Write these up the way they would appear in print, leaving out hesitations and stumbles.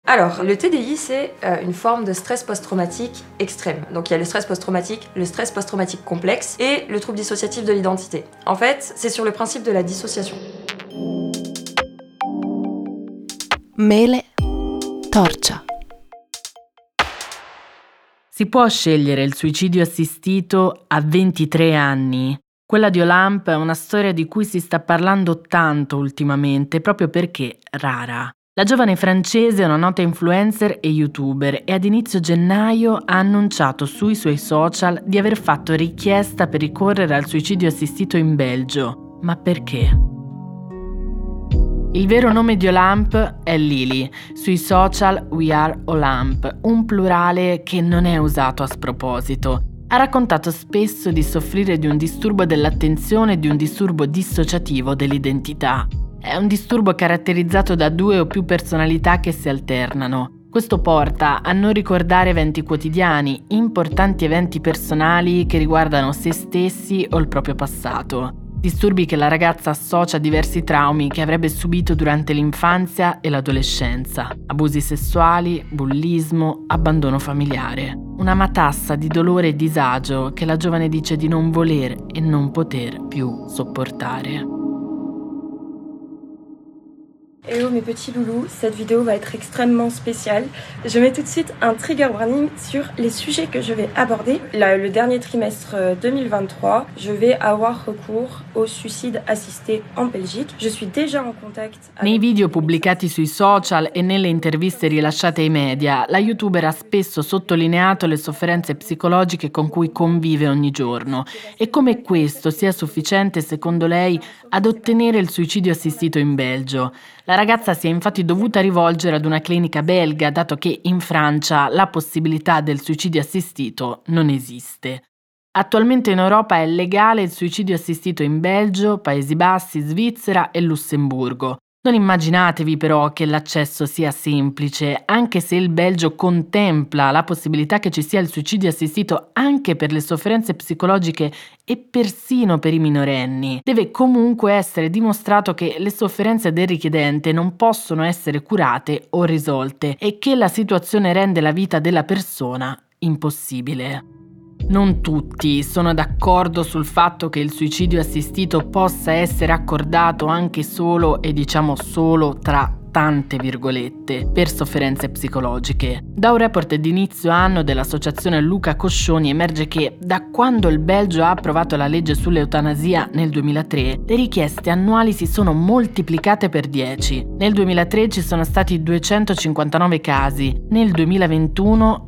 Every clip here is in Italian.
Alors, le TDI, c'est une forme de stress post-traumatique extrême. Donc il y a le stress post-traumatique complexe et le trouble dissociatif de l'identité. En fait, c'est sur le principe de la dissociation. Mele, torcia. Si può scegliere il suicidio assistito a 23 anni? Quella di Olamp è una storia di cui si sta parlando tanto ultimamente, proprio perché rara. La giovane francese è una nota influencer e youtuber e ad inizio gennaio ha annunciato sui suoi social di aver fatto richiesta per ricorrere al suicidio assistito in Belgio. Ma perché? Il vero nome di Olamp è Lily, sui social We Are Olamp, un plurale che non è usato a sproposito. Ha raccontato spesso di soffrire di un disturbo dell'attenzione e di un disturbo dissociativo dell'identità. È un disturbo caratterizzato da 2 o più personalità che si alternano. Questo porta a non ricordare eventi quotidiani, importanti eventi personali che riguardano se stessi o il proprio passato. Disturbi che la ragazza associa a diversi traumi che avrebbe subito durante l'infanzia e l'adolescenza. Abusi sessuali, bullismo, abbandono familiare. Una matassa di dolore e disagio che la giovane dice di non voler e non poter più sopportare. Hello mes petits loulous, cette vidéo va être extrêmement spéciale. Je mets tout de suite un trigger warning sur les sujets que je vais aborder. Le dernier trimestre 2023, je vais avoir recours au suicide assisté en Belgique. Je suis déjà en contact avec... Nei video pubblicati sui social e nelle interviste rilasciate ai media, la youtuber ha spesso sottolineato le sofferenze psicologiche con cui convive ogni giorno e come questo sia sufficiente, secondo lei, ad ottenere il suicidio assistito in Belgio. La ragazza si è infatti dovuta rivolgere ad una clinica belga, dato che in Francia la possibilità del suicidio assistito non esiste. Attualmente in Europa è legale il suicidio assistito in Belgio, Paesi Bassi, Svizzera e Lussemburgo. Non immaginatevi però che l'accesso sia semplice, anche se il Belgio contempla la possibilità che ci sia il suicidio assistito anche per le sofferenze psicologiche e persino per i minorenni. Deve comunque essere dimostrato che le sofferenze del richiedente non possono essere curate o risolte e che la situazione rende la vita della persona impossibile. Non tutti sono d'accordo sul fatto che il suicidio assistito possa essere accordato anche solo, e diciamo solo tra tante virgolette, per sofferenze psicologiche. Da un report di inizio anno dell'associazione Luca Coscioni emerge che da quando il Belgio ha approvato la legge sull'eutanasia nel 2003, le richieste annuali si sono moltiplicate per 10. Nel 2003 ci sono stati 259 casi, nel 2021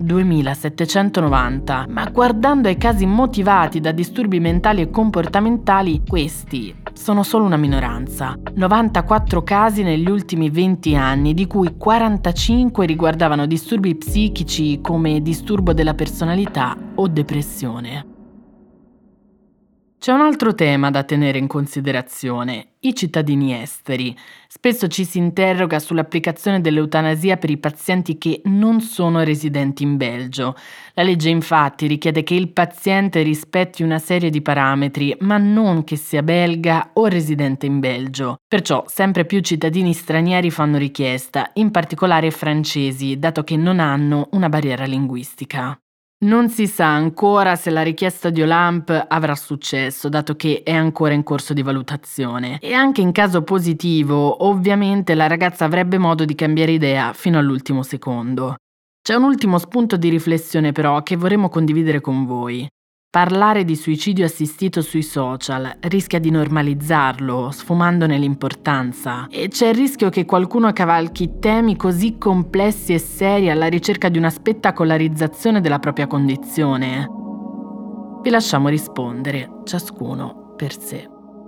2790, ma guardando ai casi motivati da disturbi mentali e comportamentali, questi sono solo una minoranza. 94 casi negli ultimi 20 anni, di cui 45 riguardavano disturbi psichici come disturbo della personalità o depressione. C'è un altro tema da tenere in considerazione: i cittadini esteri. Spesso ci si interroga sull'applicazione dell'eutanasia per i pazienti che non sono residenti in Belgio. La legge infatti richiede che il paziente rispetti una serie di parametri, ma non che sia belga o residente in Belgio. Perciò sempre più cittadini stranieri fanno richiesta, in particolare francesi, dato che non hanno una barriera linguistica. Non si sa ancora se la richiesta di Olamp avrà successo, dato che è ancora in corso di valutazione. E anche in caso positivo, ovviamente la ragazza avrebbe modo di cambiare idea fino all'ultimo secondo. C'è un ultimo spunto di riflessione però che vorremmo condividere con voi. Parlare di suicidio assistito sui social rischia di normalizzarlo, sfumandone l'importanza, e c'è il rischio che qualcuno cavalchi temi così complessi e seri alla ricerca di una spettacolarizzazione della propria condizione. Vi lasciamo rispondere, ciascuno per sé.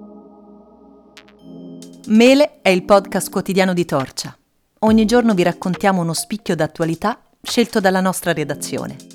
Mele è il podcast quotidiano di Torcia. Ogni giorno vi raccontiamo uno spicchio d'attualità scelto dalla nostra redazione.